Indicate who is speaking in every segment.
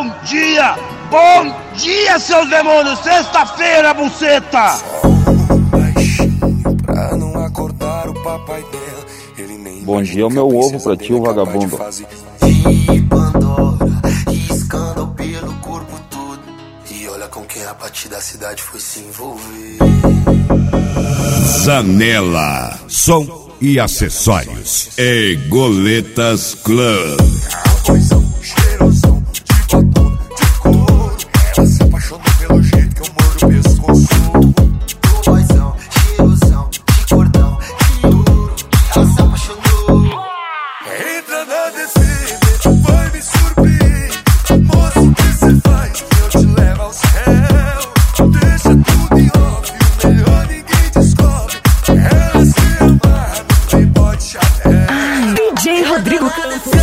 Speaker 1: Bom dia, seus demônios! Sexta-feira, buceta!
Speaker 2: Bom dia, o meu ovo pra ti, o vagabundo.
Speaker 3: E olha com quem a partir da cidade foi se envolver.
Speaker 4: Zanela, som e acessórios. E Goletas Club.
Speaker 3: Cheirosão, de batom, de couro. Ela se apaixonou pelo jeito que eu mordo o pescoço. Boizão, cheirosão, de cordão, de ouro. Ela se apaixonou. Entra na descida, vai me surpreender. Moça, o que cê faz? Eu te levo ao céu. Deixa tudo em off, o melhor ninguém descobre. Ela se amarra no playboy de chapéu.
Speaker 5: DJ Rodrigo Campos.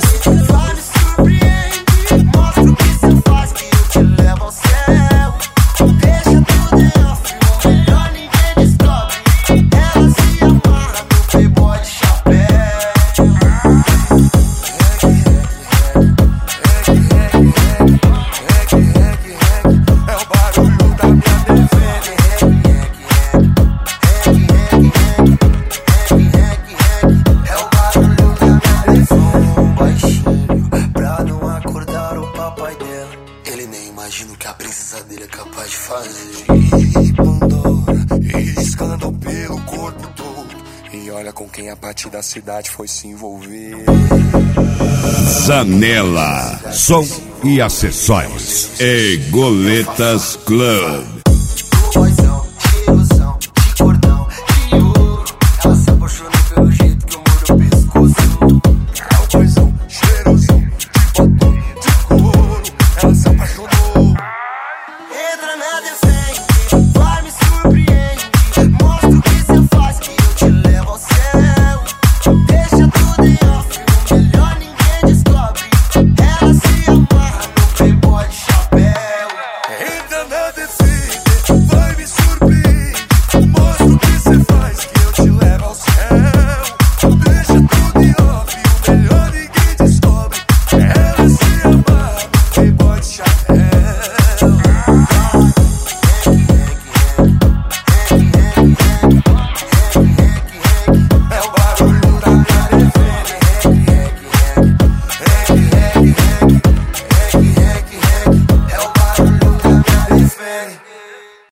Speaker 3: Imagino que a princesa dele é capaz de fazer. E Pandora, escândalo pelo corpo todo. E olha com quem a partir da cidade foi se envolver.
Speaker 4: Zanela, som e acessórios. E Goletas Club.